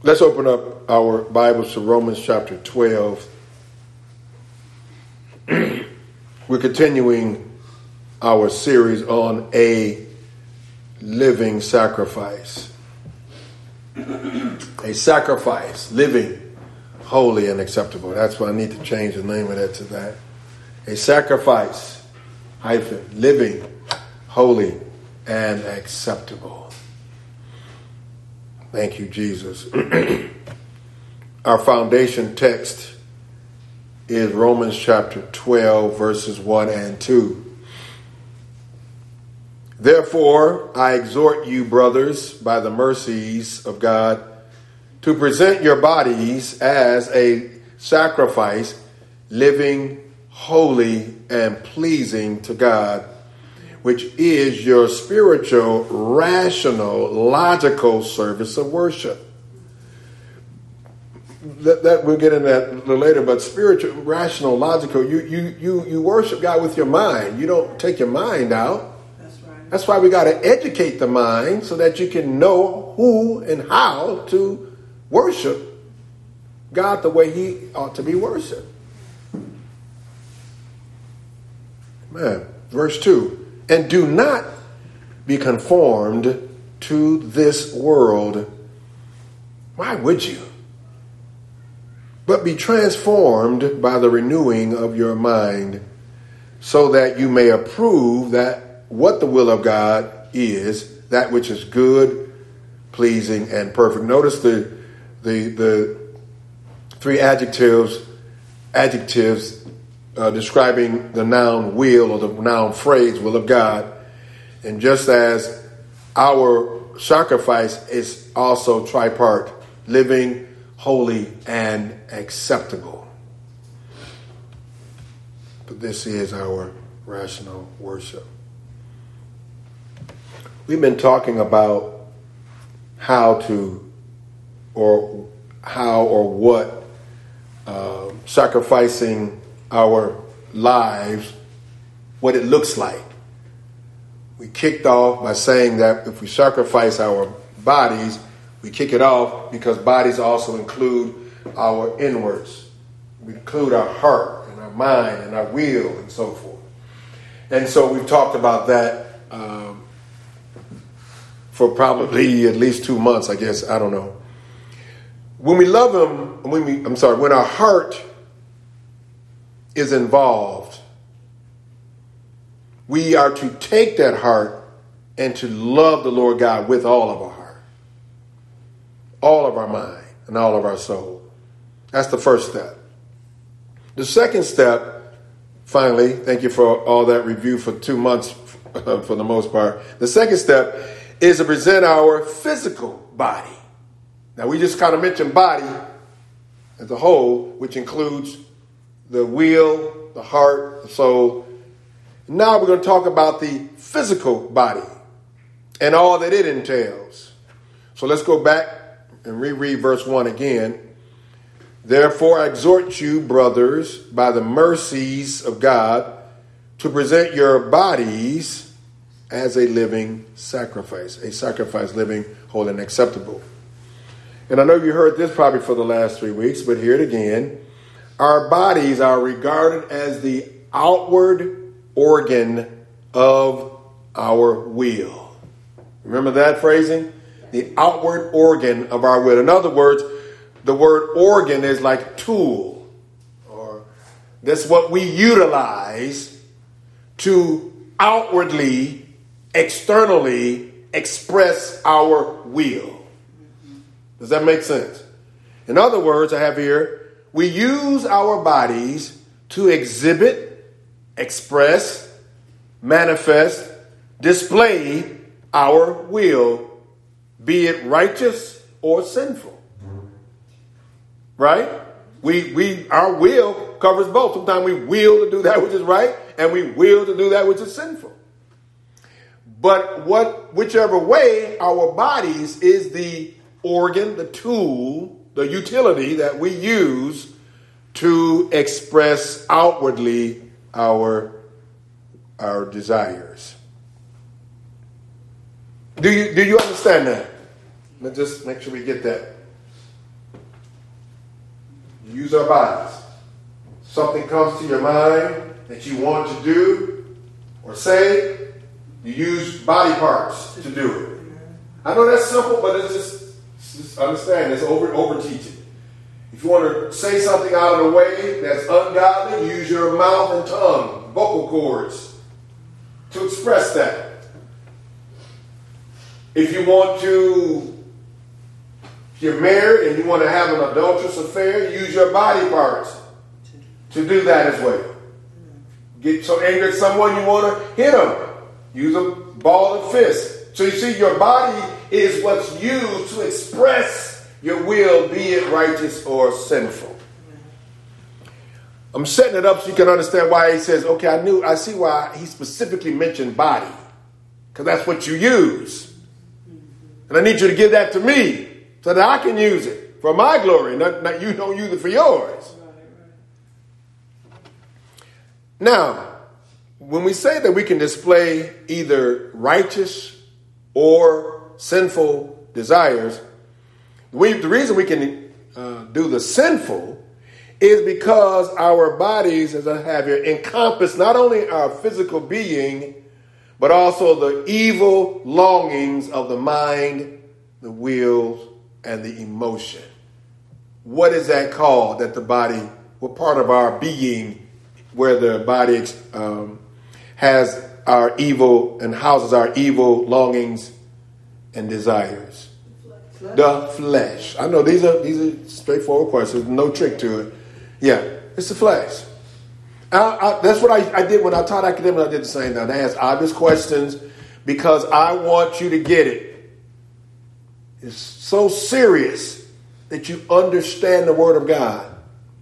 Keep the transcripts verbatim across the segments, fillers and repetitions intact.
Let's open up our Bibles to Romans chapter twelve. We're continuing our series on a living sacrifice. A sacrifice, living, holy, and acceptable. That's why I need to change the name of that to that. A sacrifice, hyphen, living, holy, and acceptable. Thank you, Jesus. Our foundation text is Romans chapter twelve, verses one and two. Therefore, I exhort you, brothers, by the mercies of God, to present your bodies as a sacrifice, living, holy, and pleasing to God, which is your spiritual, rational, logical service of worship. That, that we'll get into that a little later, but spiritual, rational, logical, you you you you worship God with your mind. You don't take your mind out. That's right. That's why we got to educate the mind so that you can know who and how to worship God the way he ought to be worshiped. Man, verse two. And do not be conformed to this world. Why would you? But be transformed by the renewing of your mind, so that you may approve that what the will of God is, that which is good, pleasing, and perfect. Notice the the the three adjectives adjectives Uh, describing the noun will or the noun phrase will of God. And just as our sacrifice is also tripart, living, holy, and acceptable. But this is our rational worship. We've been talking about how to or how or what uh, sacrificing our lives, what it looks like. We kicked off by saying that if we sacrifice our bodies, we kick it off because bodies also include our inwards. We include our heart and our mind and our will and so forth. And so we've talked about that um, for probably at least two months, I guess. I don't know. When we love him, when we, I'm sorry, when our heart is involved, we are to take that heart and to love the Lord God with all of our heart, all of our mind, and all of our soul. That's the first step. The second step, finally, thank you for all that review for two months for the most part. The second step is to present our physical body. Now, we just kind of mentioned body as a whole, which includes the will, the heart, the soul. Now we're going to talk about the physical body and all that it entails. So let's go back and reread verse one again. Therefore, I exhort you, brothers, by the mercies of God, to present your bodies as a living sacrifice, a sacrifice living, holy, and acceptable. And I know you heard this probably for the last three weeks, but hear it again. Our bodies are regarded as the outward organ of our will. Remember that phrasing? The outward organ of our will. In other words, the word organ is like tool, or that's what we utilize to outwardly, externally express our will. Does that make sense? In other words, I have here, we use our bodies to exhibit, express, manifest, display our will, be it righteous or sinful. Right? We we our will covers both. Sometimes we will to do that which is right, and we will to do that which is sinful. But what whichever way, our bodies is the organ, the tool, the utility that we use to express outwardly our, our desires. Do you do you understand that? Let's just make sure we get that. use our bodies. Something comes to your mind that you want to do or say, you use body parts to do it. I know that's simple, but it's just, it's just understand, it's over, over teaching. If you want to say something out of the way that's ungodly, use your mouth and tongue, vocal cords, to express that. If you want to, if you're married and you want to have an adulterous affair, use your body parts to do that as well. Get so angry at someone, you want to hit them. Use a ball and fist. So you see, your body is what's used to express your will, be it righteous or sinful. I'm setting it up so you can understand why he says, okay, I knew, I see why he specifically mentioned body. Because that's what you use. And I need you to give that to me so that I can use it for my glory. Not, not you don't use it for yours. Now, when we say that we can display either righteous or sinful desires, we, the reason we can uh, do the sinful is because our bodies, as I have here, encompass not only our physical being, but also the evil longings of the mind, the will, and the emotion. What is that called? That the body, what part of our being, where the body um, has our evil and houses our evil longings and desires? Flesh. The flesh. I know these are these are straightforward questions. No trick to it. Yeah, it's the flesh. I, I, that's what I, I did when I taught academics. I did the same thing. I asked obvious questions because I want you to get it. It's so serious that you understand the Word of God.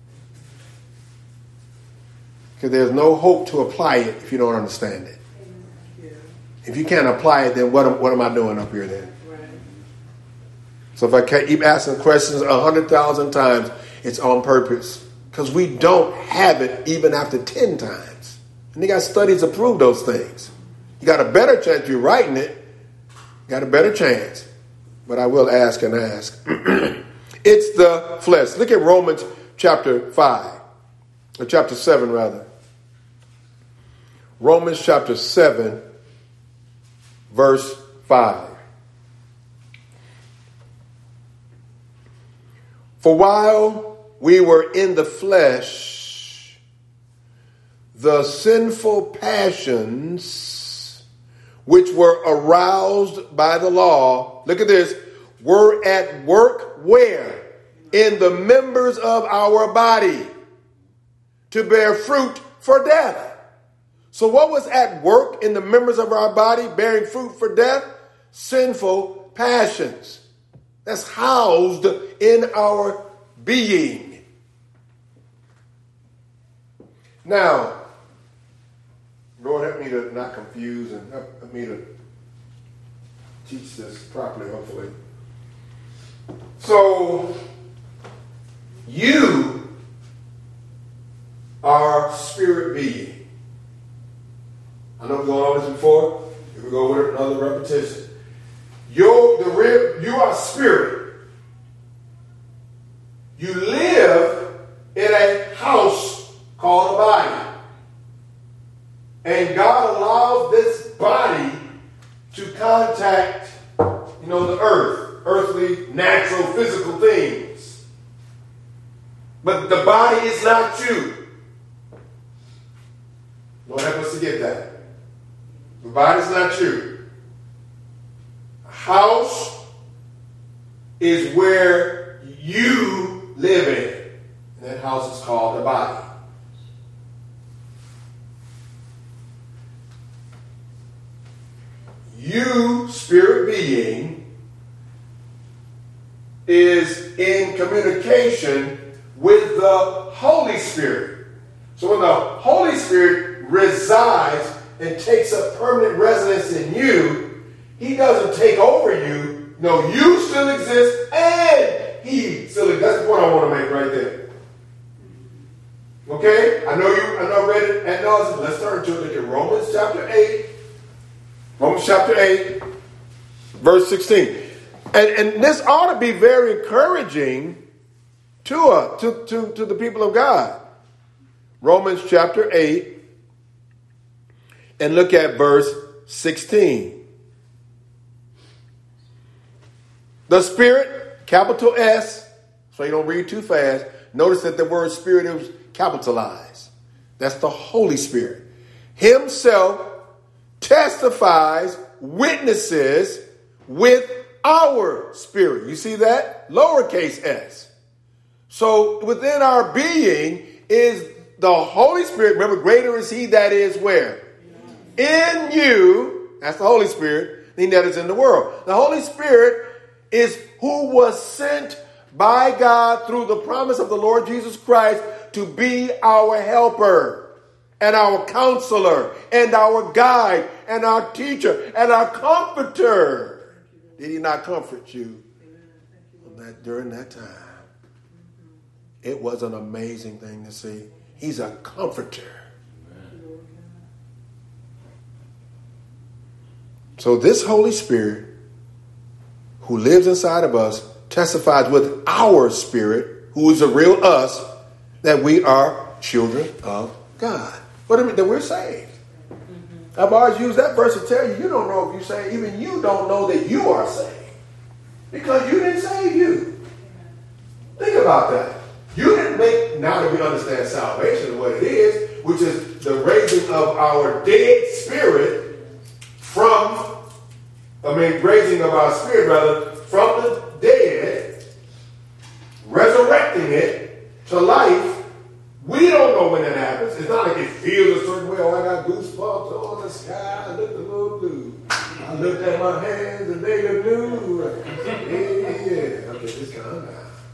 Because there's no hope to apply it if you don't understand it. Yeah. If you can't apply it, then what am, what am I doing up here then? Right. So if I keep asking questions a hundred thousand times, it's on purpose. Because we don't have it even after ten times. And they got studies to prove those things. You got a better chance if you're writing it. You got a better chance. But I will ask and ask. It's the flesh. Look at Romans chapter five. Or chapter seven, rather. Romans chapter seven, verse five. For while we were in the flesh, the sinful passions which were aroused by the law, look at this, were at work where? In the members of our body to bear fruit for death. So what was at work in the members of our body bearing fruit for death? Sinful passions. That's housed in our being. Now, Lord, help me to not confuse and help me to teach this properly, hopefully. So, you are spirit being. I know we've gone over this before. Here we go with another repetition. You're the real, you are spirit. You live in a house called a body. And God allows this body to contact, you know, the earth, earthly, natural, physical things. But the body is not you. Lord, help us to get that. The body's not you. A house is where you live in. And that house is called the body. You, spirit being, is in communication with the Holy Spirit. So when the Holy Spirit resides and takes up permanent residence in you, he doesn't take over you. No, you still exist and he still exists. That's the point I want to make right there. Okay? I know you, I know I read it at nauseam. Let's turn to it. Look at Romans chapter eight. Romans chapter eight, verse sixteen. And, and this ought to be very encouraging to, uh, to, to, to the people of God. Romans chapter eight, and look at verse sixteen. The Spirit, capital S, so you don't read too fast. Notice that the word Spirit is capitalized. That's the Holy Spirit. Himself testifies, witnesses with our spirit. You see that? Lowercase s. So within our being is the Holy Spirit. Remember, greater is he that is where? In you. That's the Holy Spirit. Than that is in the world. The Holy Spirit is who was sent by God through the promise of the Lord Jesus Christ to be our helper and our counselor and our guide and our teacher and our comforter. Did he not comfort you that during that time? It was an amazing thing to see. He's a comforter. So this Holy Spirit who lives inside of us testifies with our spirit, who is a real us, that we are children of God. What do I mean? That we're saved. Mm-hmm. I've always used that verse to tell you, you don't know if you're saved. Even you don't know that you are saved. Because you didn't save you. Think about that. You didn't make, now that we understand salvation and what it is, which is the raising of our dead spirit from, I mean, raising of our spirit, rather, from the dead, resurrecting it to life. We don't know when that happens. It's not like it feels a certain way. Oh, I got goosebumps. Oh, the sky, I looked a little blue. I looked at my hands and they are new. Yeah, yeah. Okay, just calm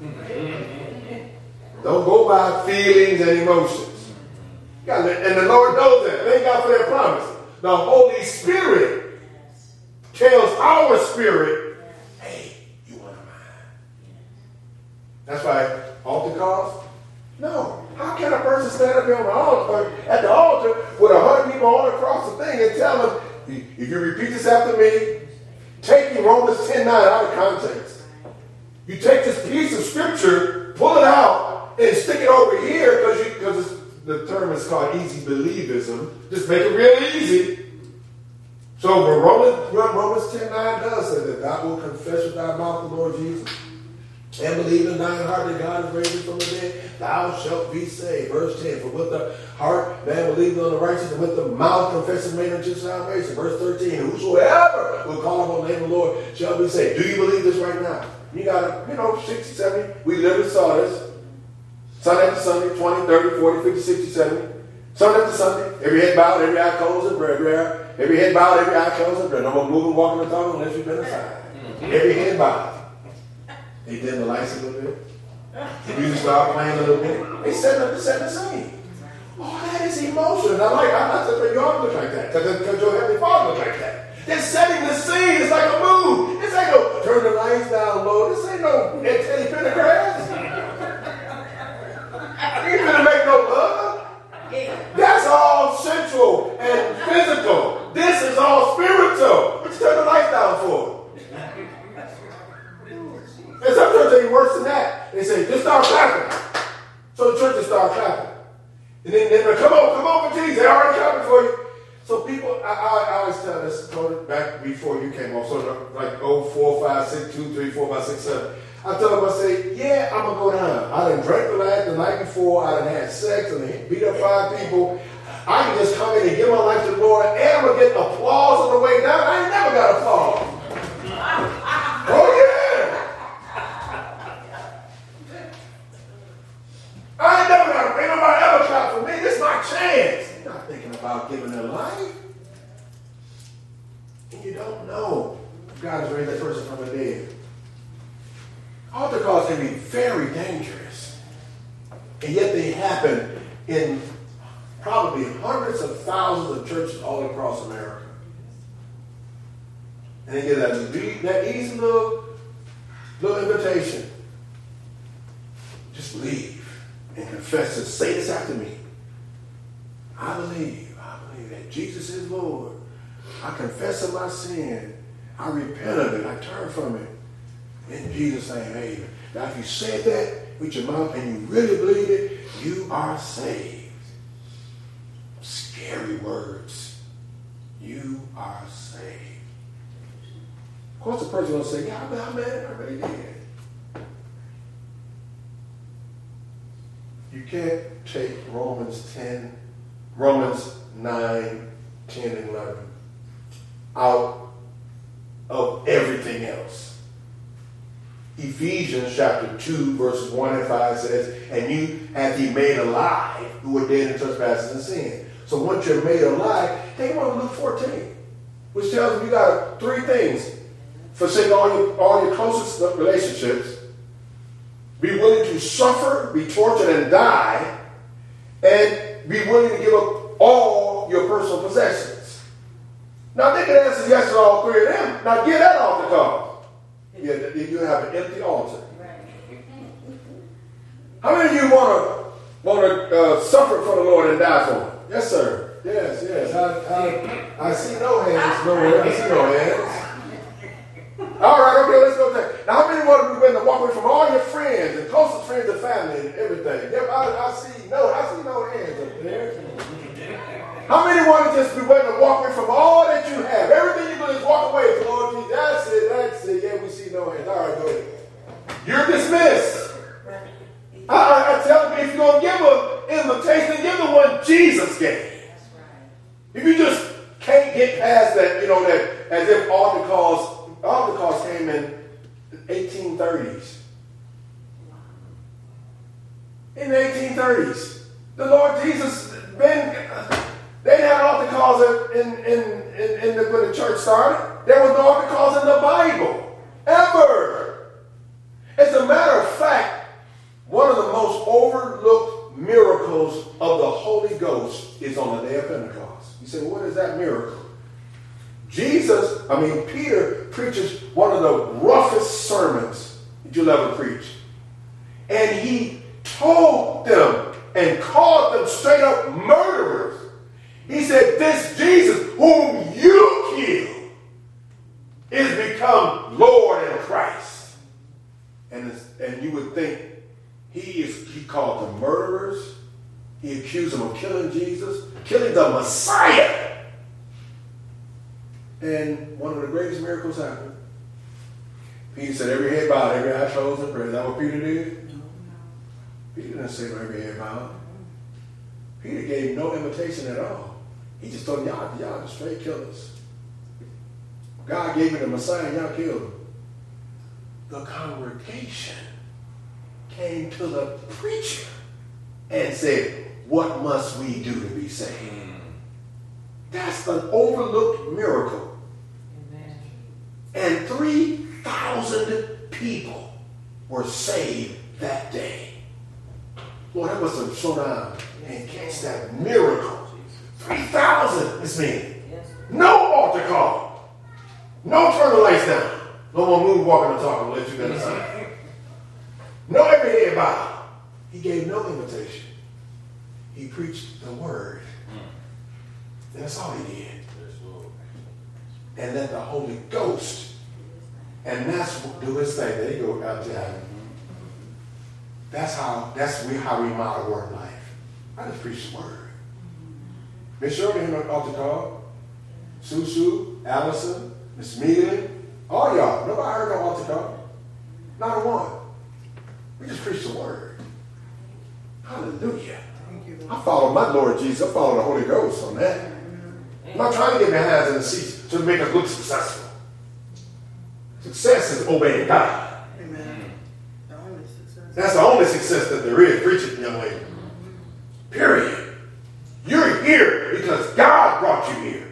down. Don't go by feelings and emotions. And the Lord knows that. Thank God for that promise. The Holy Spirit tells our spirit, hey, you want to mind? That's why altar calls? No. How can a person stand up here on the altar, at the altar with a hundred people all across the thing and tell them, if you repeat this after me, taking Romans ten nine out of context. You take this piece of scripture, pull it out, and stick it over here because you because the term is called easy believism. Just make it real easy. So when Romans, what Romans ten nine does say that thou wilt confess with thy mouth the Lord Jesus and believe in thine heart that God is raised him from the dead, thou shalt be saved. Verse ten, for with the heart man believeth on the righteous, and with the mouth confession made unto salvation. Verse thirteen, whosoever will call upon the name of the Lord shall be saved. Do you believe this right now? You got to, you know, sixty, seventy, we literally saw this. Sunday after Sunday, twenty, thirty, forty, fifty, sixty, seventy. Sunday after Sunday, every head bowed, every eye closed, and prayer, every eye, every head bowed, every eye closed, and prayer. No more moving, walking, or talking unless you've been aside. Every head bowed. They dim the lights a little bit. The music started playing a little bit. They set up to set the scene. Oh, that is emotion. I'm like, I'm not saying you ought to look like that. Because your Heavenly Father looks like that. They're setting the scene. It's like a move. This ain't no turn the lights down low. This ain't no Ed Teddy Pendergrass. You ain't gonna make no love. That's all sensual and physical. This is all spiritual. What you turn the lights down for? And some churches ain't worse than that. They say, just start clapping. So the churches start clapping. And then they're like, come on, come on for Jesus. They already clapping for you. So people, I, I, I always tell this, back before you came off, so like oh, four, five, six, two, three, four, five, six, seven. I tell them, I say, yeah, I'm going to go down. I done drank the night, the night before. I done had sex and beat up five people. I can just come in and give my life to the Lord, and I'm going to get applause on the way down. I ain't never got applause. Oh, yeah. I ain't never got, ain't nobody ever clap for me. This is my chance. You're not thinking about giving their life. And you don't know if God has raised that person from the dead. Altar calls can be very dangerous. And yet they happen in probably hundreds of thousands of churches all across America. And they get that, that easy little, little invitation. Just believe and confess and say this after me. I believe, I believe that Jesus is Lord. I confess of my sin. I repent of it. I turn from it. In Jesus' name, amen. Now, if you said that with your mouth and you really believe it, you are saved. Scary words. You are saved. Of course, the person will say, yeah, I mean, I really did. You can't take Romans ten, Romans nine, ten, and eleven out of everything else. Ephesians chapter two, verses one and five says, and you hath he made alive who were dead in trespasses and sin. So once you're made alive, take one to Luke fourteen, which tells you you got three things. Forsake all your, all your closest relationships. Be willing to suffer, be tortured, and die. And be willing to give up all your personal possessions. Now, they can answer yes to all three of them. Now, get that off the card. Yeah, you have an empty altar. How many of you want to want to uh, suffer for the Lord and die for him? Yes, sir. Yes, yes. I, I, I see no hands nowhere. I see no hands. All right, okay, let's go there. Now, how many want to be willing to walk away from all your friends and closest friends and family and everything? Yep, I, I see no, I see no hands up there. How many want to just be willing to walk away from all that you have? Everything you're going to walk away from, Lord Jesus. That's it, that's it. Yeah, we see no hands. All right, go ahead. You're dismissed. I, I, I tell you, if you're going to give an invitation, give the one Jesus gave. If you just can't get past that, you know, that as if all the calls All the calls came in the eighteen thirties. In the eighteen thirties, the Lord Jesus been. They didn't have altar calls in in in, in the, when the church started. There was no altar calls in the Bible ever. As a matter of fact, one of the most overlooked miracles of the Holy Ghost is on the day of Pentecost. You say, well, what is that miracle? Jesus, I mean, Peter preaches one of the roughest sermons that you'll ever preach. And he told them and called them straight up murderers. He said, this Jesus whom you killed is become Lord and Christ. And, and you would think he is, he called them murderers. He accused them of killing Jesus, killing the Messiah. And one of the greatest miracles happened. Peter said, every head bowed, every eye closed and prayed. Is that what Peter did? No, no. Peter didn't say every head bowed. Peter gave no invitation at all. He just told them, y'all, y'all are straight killers. God gave you the Messiah and y'all killed him. The congregation came to the preacher and said, what must we do to be saved? That's an overlooked miracle. Amen. And three thousand people were saved that day. Lord, that must have shown down and catch that miracle. three thousand, this means. No altar call. No turn the lights down. No more moon walking and talking. Let you get sign. No every head bow. He gave no invitation. He preached the word. And that's all he did. And let the Holy Ghost, and that's what do his thing. There you go, out there. That's how, that's how we model word life. I just preach the word. Miss Shirley here on altar call. Sue Sue, Allison, Miss Mealy, all y'all. Nobody heard no altar call. Not a one. We just preach the word. Hallelujah. I follow my Lord Jesus. I follow the Holy Ghost on that. I'm not trying to get my hands in the seats to make us look successful. Success is obeying God. Amen. The only success. That's the only success that there is. Preach it, young lady. Period. You're here because God brought you here.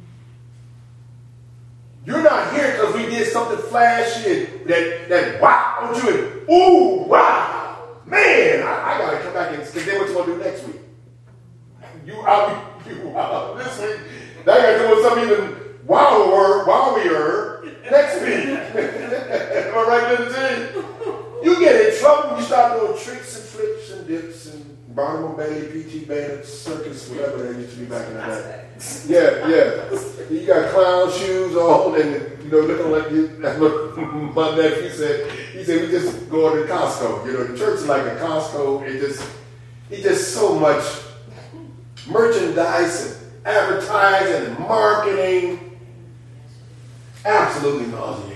You're not here because we did something flashy and that, that wowed you and ooh, wow. Man, I, I got to come back and say what you want to do next week. You, I'll be, you wow. This week. Now you got to come with something even wilder, wilder next week. Am I right, Lindsay? You get in trouble when you start doing tricks and flips and dips and Barnum and Bailey, P T Bandit, circus, whatever they used to be back in the day. Yeah, yeah. You got clown shoes on and, you know, looking like you. That's what my nephew said. He said, we just going to Costco. You know, the church is like a Costco. It just, it just so much merchandise and advertising and marketing. Absolutely nauseating.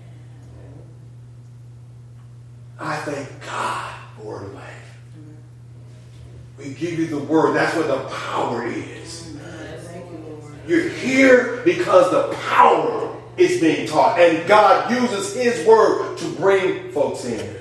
I thank God for Word of Life. We give you the Word. That's what the power is. You're here because the power is being taught. And God uses His Word to bring folks in.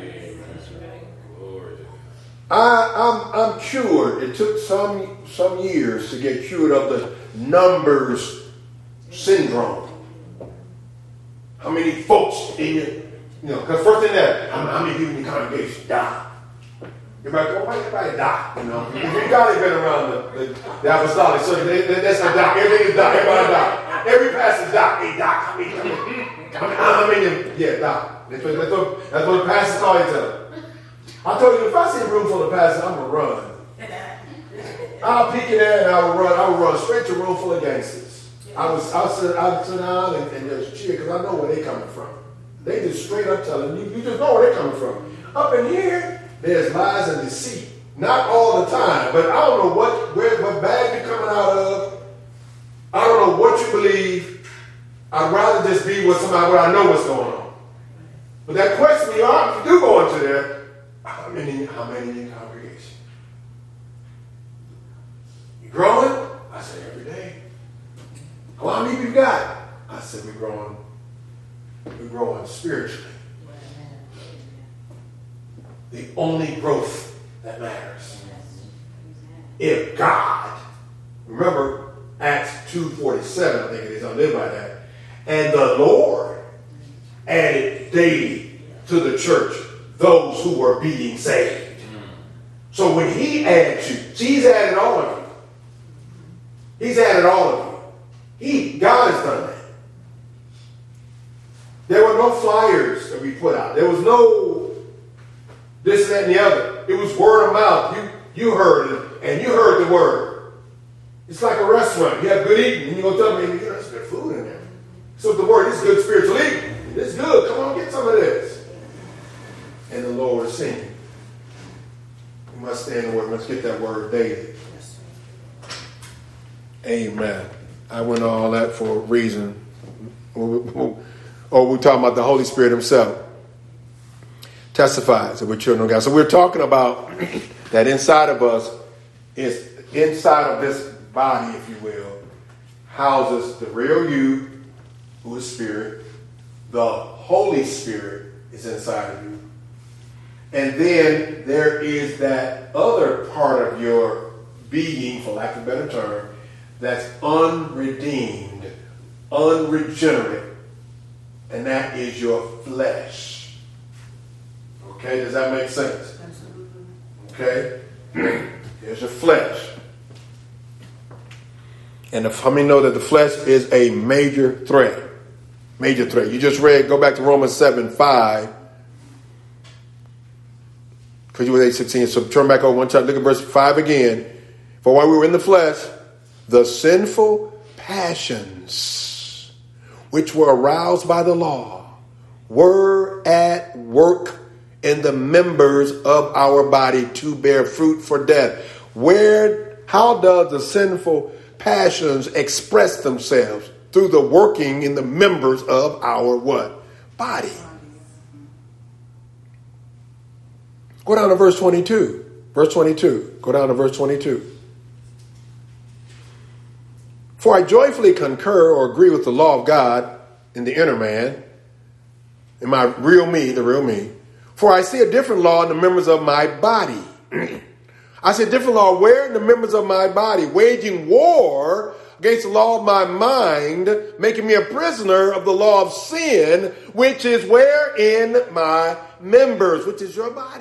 I, I'm, I'm cured. It took some, some years to get cured of the numbers syndrome. How many folks in your, you know, because first thing that, how, how many people in the congregation die? Everybody go, why everybody die? You know, if you got been around the, the, the apostolic church, they, they, that's not die. Everything is die. Everybody die. Every pastor die. Hey, doc, how many, how many, how many, yeah, doc. That's what, that's what, that's what the pastors call each other. I told you, if I see a room full of pastors, I'm going to run. I'll peek in there and I will run. I will run straight to a room full of gangsters. I was, I'll sit, I'll sit down and, and just cheer because I know where they're coming from. They just straight up telling you, you just know where they're coming from. Up in here, there's lies and deceit. Not all the time, but I don't know what, where, what bag you're coming out of. I don't know what you believe. I'd rather just be with somebody where I know what's going on. But that question, you are, if you do go into there, how many, how many in your congregation? You growing? I said, every day. Well, how many you got? I said, we're growing, we're growing spiritually. The only growth that matters. If God, remember Acts two forty-seven, I think it is, I live by that. And the Lord added daily to the church those who were being saved. So when He adds you, see, He's added all of you. He's added all of you. He, God has done that. There were no flyers that we put out. There was no this, that, and the other. It was word of mouth. You, you heard it, and you heard the word. It's like a restaurant. You have good eating, and you go tell me, you know, there's good food in there. So the word is good spiritual eating. It's good. Come on, get some of this. And the Lord is singing. We must stay in the word. Let's get that word daily. Amen. I went all that for a reason. Or we're talking about the Holy Spirit Himself. Testifies that we're children of God. So we're talking about that inside of us, is inside of this body, if you will, houses the real you, who is spirit. The Holy Spirit is inside of you. And then there is that other part of your being, for lack of a better term, that's unredeemed, unregenerate, and that is your flesh. Okay, does that make sense? Okay, there's your flesh. And if, how many know that the flesh is a major threat? Major threat. You just read, go back to Romans seven five. Because you were eight sixteen. So turn back over one time. Look at verse five again. For while we were in the flesh, the sinful passions, which were aroused by the law, were at work in the members of our body to bear fruit for death. Where, how does the sinful passions express themselves? Through the working in the members of our what? Body. Go down to verse twenty-two. Verse twenty-two. Go down to verse twenty-two. For I joyfully concur or agree with the law of God in the inner man, in my real me, the real me. For I see a different law in the members of my body. I see a different law where? In the members of my body, waging war against the law of my mind, making me a prisoner of the law of sin, which is where? In my members, which is your body.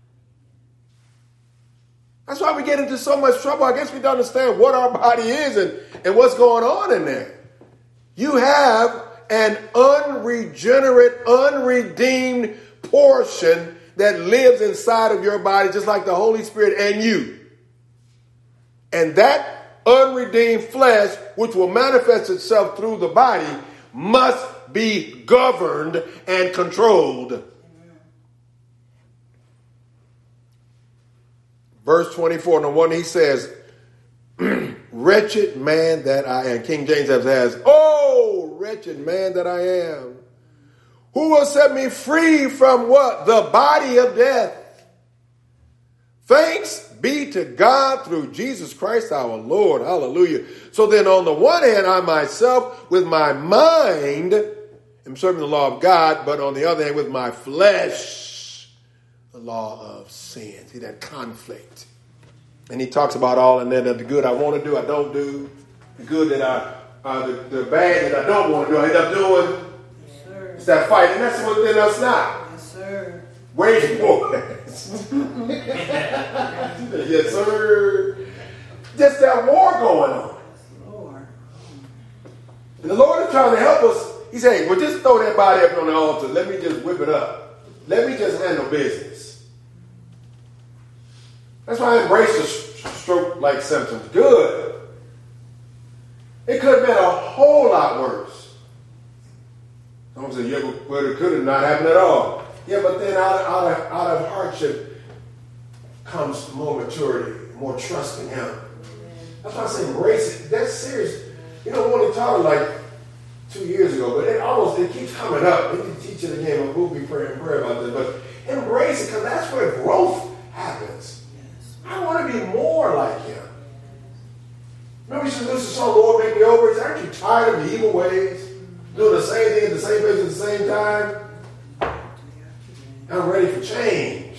That's why we get into so much trouble. I guess we don't understand what our body is and, and what's going on in there. You have an unregenerate, unredeemed portion that lives inside of your body, just like the Holy Spirit and you. And that unredeemed flesh, which will manifest itself through the body, must be governed and controlled. Verse twenty-four, no wonder he says, wretched man that I am. King James has, oh, wretched man that I am. Who will set me free from what? The body of death. Thanks be to God through Jesus Christ our Lord. Hallelujah. So then on the one hand, I myself with my mind am serving the law of God, but on the other hand, with my flesh, the law of sin. See that conflict. And he talks about all and then the good I want to do, I don't do. The good that I, uh, the, the bad that I don't want to do, I end up doing. Yes, sir. It's that fight, and that's within us now. Yes, sir. Wage war. Yes, sir. Just that war going on. Lord. And the Lord is trying to help us. He said, well, just throw that body up on the altar. Let me just whip it up. Let me just handle business. That's why I embrace the stroke-like symptoms. Good. It could have been a whole lot worse. Someone said, yeah, but it could have not happened at all. Yeah, but then out of, out of, out of hardship comes more maturity, more trust in him. That's why I say embrace it. That's serious. You know, when we taught it like two years ago, but it almost, it keeps coming up. We can teach it again, but we'll be praying prayer about this. But embrace it, because that's where growth happens. I want to be more like him. Remember you said, this is so Lord, make me over. He said, aren't you tired of the evil ways? Doing the same thing at the same place at the same time? I'm ready for change.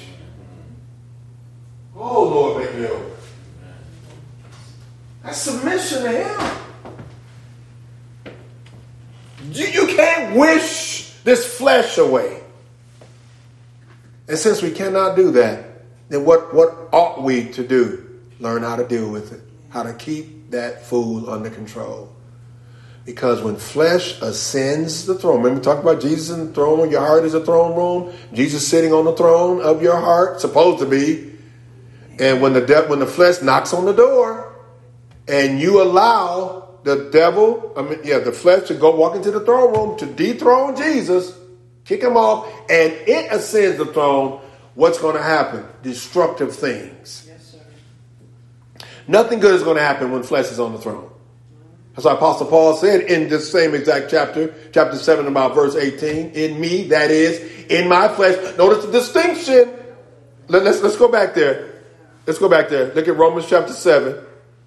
Oh, Lord, make me over. That's submission to him. You, you can't wish this flesh away. And since we cannot do that, then what, what ought we to do? Learn how to deal with it. How to keep that fool under control. Because when flesh ascends the throne, remember we talked about Jesus in the throne room, your heart is a throne room. Jesus sitting on the throne of your heart, supposed to be. And when the de- when the flesh knocks on the door and you allow the devil, I mean, yeah, the flesh to go walk into the throne room to dethrone Jesus, kick him off, and it ascends the throne, what's going to happen? Destructive things. Yes, sir. Nothing good is going to happen when flesh is on the throne. That's why Apostle Paul said in this same exact chapter, chapter seven, about verse eighteen, in me, that is, in my flesh. Notice the distinction. Let, let's, let's go back there. Let's go back there. Look at Romans chapter seven.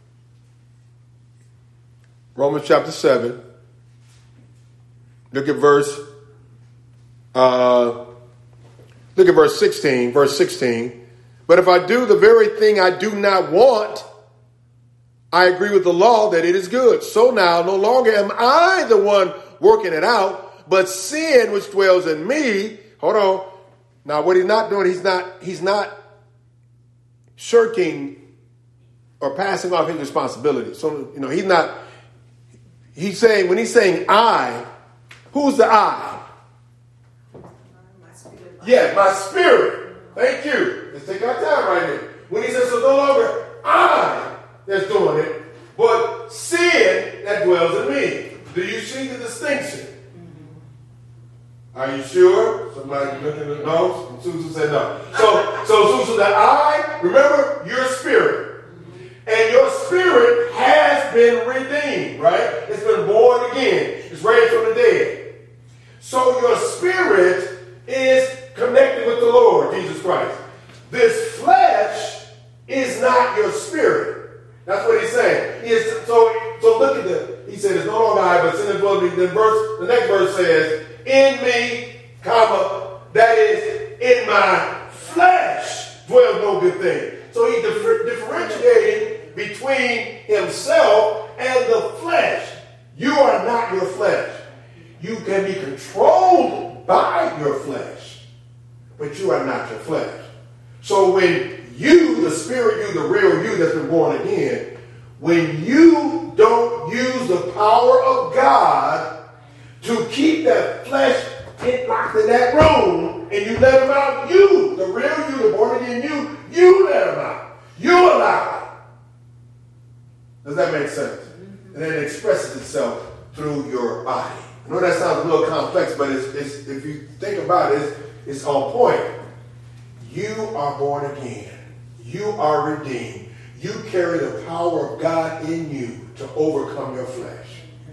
Romans chapter seven. Look at verse, uh, look at verse sixteen, verse sixteen. But if I do the very thing I do not want, I agree with the law that it is good. So now no longer am I the one working it out, but sin which dwells in me. Hold on. Now what he's not doing, he's not, he's not shirking or passing off his responsibility. So, you know, he's not, he's saying, when he's saying I, who's the I? My spirit. Yeah, my spirit. Thank you. Let's take our time right here. When he says, so no longer I that's doing it, but sin that dwells in me. Do you see the distinction? Mm-hmm. Are you sure? Somebody looking at the notes? And Susan said no. So, so Susan, that I, remember, your spirit. And your spirit has been redeemed, right? It's been born again. It's raised from the dead. So your spirit is connected with the Lord, Jesus Christ. This flesh is not your spirit. That's what he's saying. He is, so, so look at the, he said, it's no longer I, but sin dwells in me. The verse, the next verse says, in me, comma, that is, in my flesh dwells no good thing. So he differ, differentiated between himself and the flesh. You are not your flesh. You can be controlled by your flesh, but you are not your flesh. So when you, the spirit you, the real you that's been born again, when you don't use the power of God to keep that flesh locked in that room and and you let him out. You, the real you, the born again you, you let him out. You allow it. Does that make sense? And then it expresses itself through your body. I know that sounds a little complex, but it's, it's, if you think about it, it's, it's on point. You are born again. You are redeemed. You carry the power of God in you to overcome your flesh.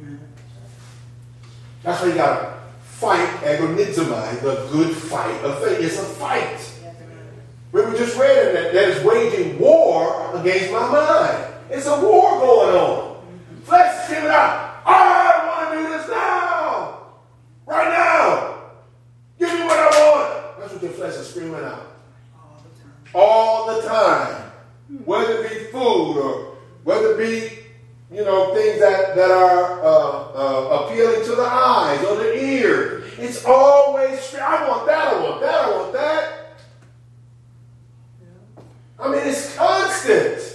That's why you got to fight, agonizomai, the good fight of faith. It's a fight. We were just reading that that is waging war against my mind. It's a war going on. Flesh is screaming out, I want to do this now. Right now. Give me what I want. That's what your flesh is screaming out. All the time. Whether it be food or whether it be, you know, things that, that are uh, uh, appealing to the eyes or the ears. It's always, I want that, I want that, I want that. I mean, it's constant.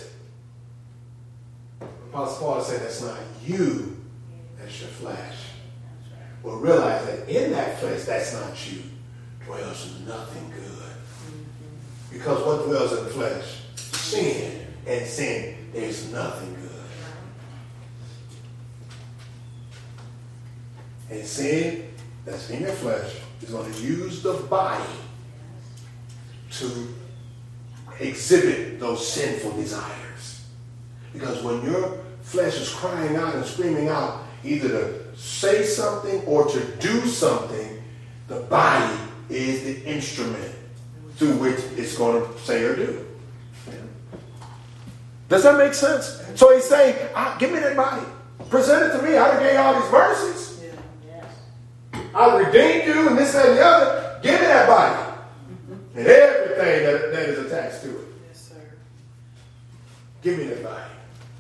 Apostle Paul said that's not you, that's your flesh. Well, realize that in that flesh, that's not you, dwells nothing good. Because what dwells in the flesh? Sin. And sin, there's nothing good. And sin that's in your flesh is going to use the body to exhibit those sinful desires. Because when your flesh is crying out and screaming out, either to say something or to do something, the body is the instrument through which it's going to say or do. Does that make sense? So he's saying, ah, give me that body. Present it to me. I done gave all these mercies. Yeah. Yes. I redeemed you and this and the other. Give me that body. Mm-hmm. And everything that, that is attached to it. Yes, sir. Give me that body.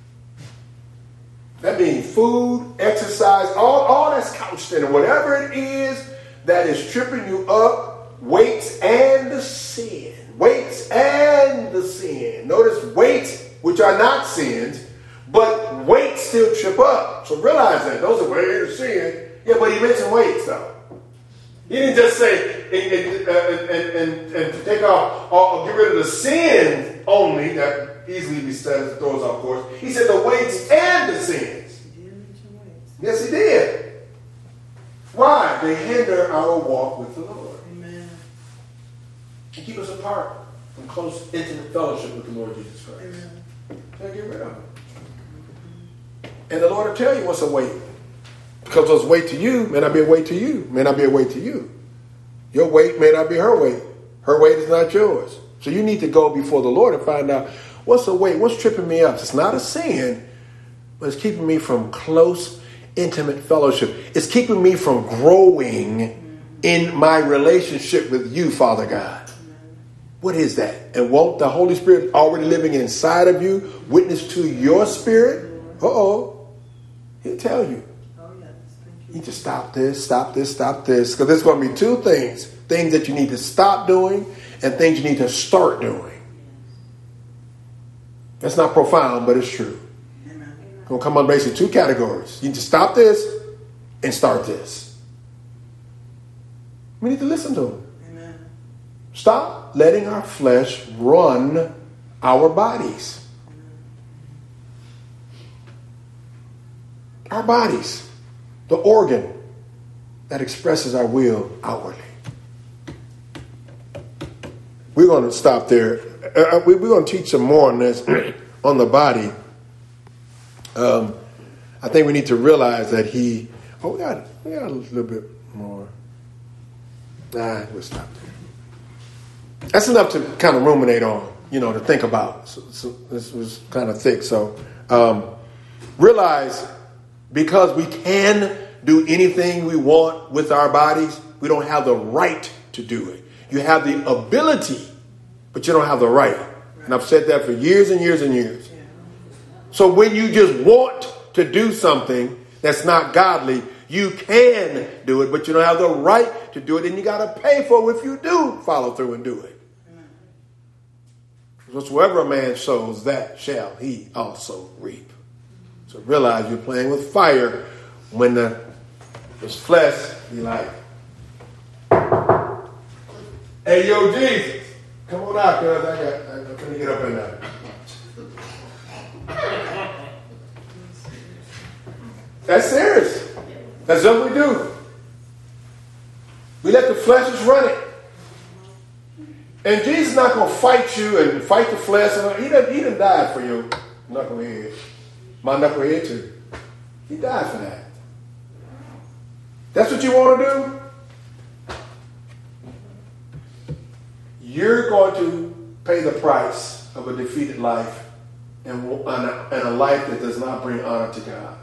That means food, exercise, all, all that's couched in it. Whatever it is that is tripping you up, weights and the sin. Weights and the sin. Notice weights, which are not sins, but weights still trip up. So realize that. Those are weights of sin. Yeah, but he mentioned weights, though. He didn't just say, and, and, and, and, and to take off, or get rid of the sin only, that easily bestows, throws off course. He said the weights and the sins. He did mention weights. Yes, he did. Why? They hinder our walk with the Lord. Amen. And keep us apart from close, intimate fellowship with the Lord Jesus Christ. Amen. Can't get rid of them. And the Lord will tell you what's a weight. Because those weight to you may not be a weight to you. May not be a weight to you. Your weight may not be her weight. Her weight is not yours. So you need to go before the Lord and find out what's a weight. What's tripping me up? It's not a sin, but it's keeping me from close, intimate fellowship. It's keeping me from growing in my relationship with you, Father God. What is that? And won't the Holy Spirit already living inside of you witness to your spirit? Uh-oh. He'll tell you. You need to stop this, stop this, stop this. Because there's going to be two things. Things that you need to stop doing and things you need to start doing. That's not profound, but it's true. It's going to come on basically two categories. You need to stop this and start this. We need to listen to him. Amen. Stop letting our flesh run our bodies. Our bodies. The organ that expresses our will outwardly. We're going to stop there. Uh, we're going to teach some more on this, on the body. Um, I think we need to realize that he... Oh, we got, we got a little bit more. Nah, we'll stop there. That's enough to kind of ruminate on, you know, to think about. So, so this was kind of thick. So um, realize... Because we can do anything we want with our bodies, we don't have the right to do it. You have the ability, but you don't have the right. And I've said that for years and years and years. So when you just want to do something that's not godly, you can do it, but you don't have the right to do it. And you got to pay for it if you do follow through and do it. Whatsoever a man sows, that shall he also reap. So realize you're playing with fire when the this flesh be like, Hey, yo, Jesus. Come on out, cuz. I got, I'm going to get up in there. That's serious. That's what we do. We let the flesh run it. And Jesus is not going to fight you and fight the flesh. He didn't, he didn't die for your knucklehead. My knucklehead too. He died for that. That's what you want to do? You're going to pay the price of a defeated life and, and, a, and a life that does not bring honor to God.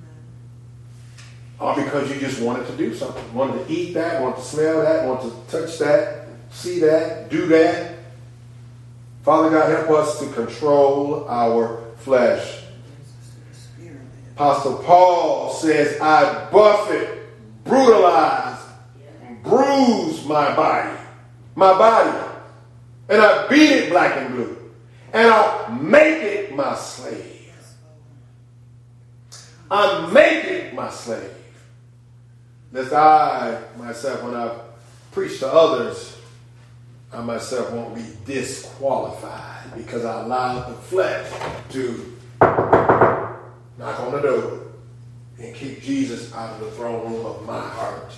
Or because you just wanted to do something. Wanted to eat that, wanted to smell that, wanted to touch that, see that, do that. Father God, help us to control our flesh. Apostle Paul says, I buffet, brutalize, bruise my body, my body, and I beat it black and blue, and I make it my slave. I make it my slave. Lest I, myself, when I preach to others, I myself won't be disqualified because I allowed the flesh to knock on the door and keep Jesus out of the throne room of my heart.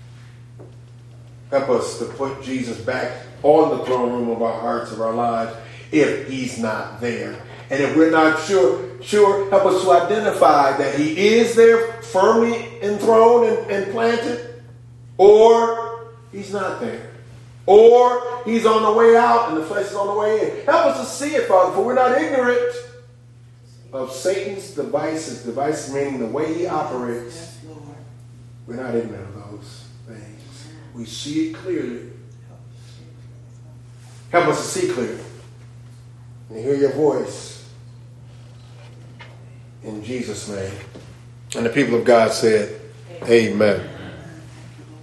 Help us to put Jesus back on the throne room of our hearts, of our lives, if he's not there. And if we're not sure, sure, help us to identify that he is there firmly enthroned and, and planted, or he's not there. Or he's on the way out and the flesh is on the way in. Help us to see it, Father, for we're not ignorant of Satan's devices. Devices meaning the way he operates. Yes, Lord. We're not ignorant of those things. We see it clearly. Help us to see clearly and hear your voice. In Jesus' name. And the people of God said, amen.